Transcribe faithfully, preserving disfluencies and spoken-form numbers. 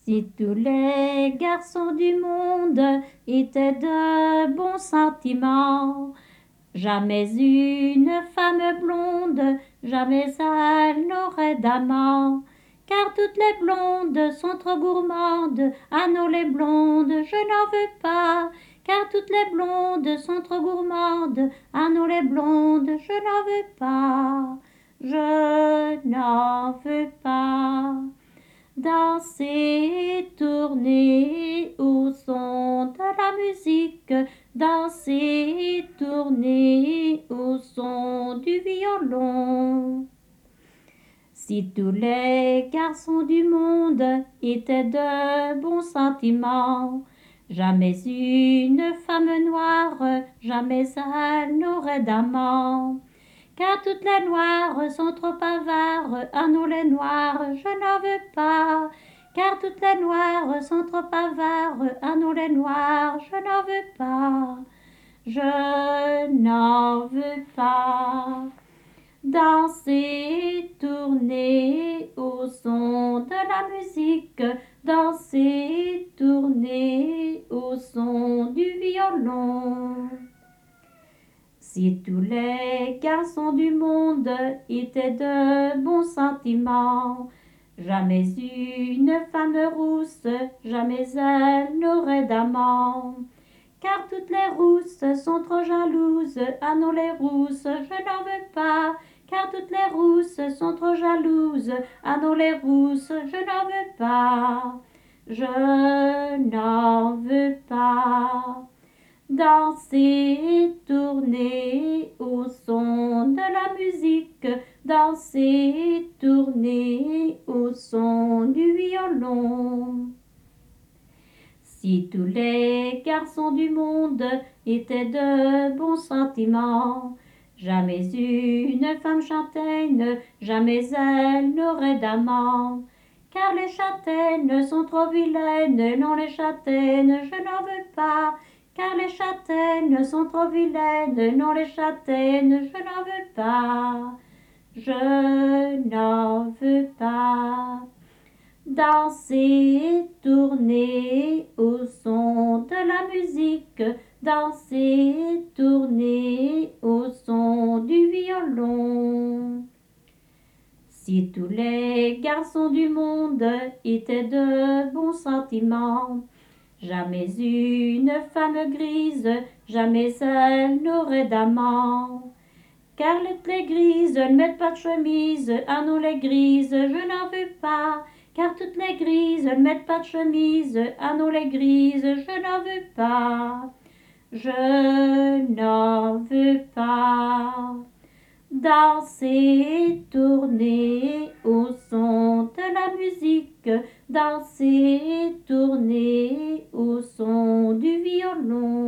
Si tous les garçons du monde étaient de bons sentiments, jamais une femme blonde, jamais elle n'aurait d'amant. Car toutes les blondes sont trop gourmandes, ah non les blondes, je n'en veux pas. Car toutes les blondes sont trop gourmandes, ah non les blondes, je n'en veux pas. Je n'en veux pas. Danser, tourner au son de la musique, danser, tourner au son du violon. Si tous les garçons du monde étaient de bons sentiments, jamais une femme noire, jamais elle n'aurait d'amant. Car toutes les noires sont trop avares, ah non les noirs, je n'en veux pas. Car toutes les noires sont trop avares, ah non les noirs, je n'en veux pas. Je n'en veux pas. Danser, tourner au son de la musique, danser, tourner au son du violon. Si tous les garçons du monde étaient de bons sentiments, jamais une femme rousse, jamais elle n'aurait d'amant. Car toutes les rousses sont trop jalouses, ah non les rousses, je n'en veux pas. Car toutes les rousses sont trop jalouses, ah non les rousses, je n'en veux pas. Je n'en veux pas. Danser, tourner au son de la musique, danser, tourner au son du violon. Si tous les garçons du monde étaient de bons sentiments, jamais une femme châtaigne, jamais elle n'aurait d'amant. Car les châtaignes sont trop vilaines, non les châtaignes, je n'en veux pas. Car les châtaignes sont trop vilaines, non les châtaignes, je n'en veux pas. Je n'en veux pas. Danser, tourner au son de la musique, danser, tourner au son du violon. Si tous les garçons du monde étaient de bons sentiments, jamais une femme grise, jamais elle n'aurait d'amant. Car les grises ne mettent pas de chemise, ah non les grises, je n'en veux pas. Car toutes les grises ne mettent pas de chemise, ah non les grises, je n'en veux pas. Je n'en veux pas. Danser, tourner au son de la musique, danser, tourner au son du violon.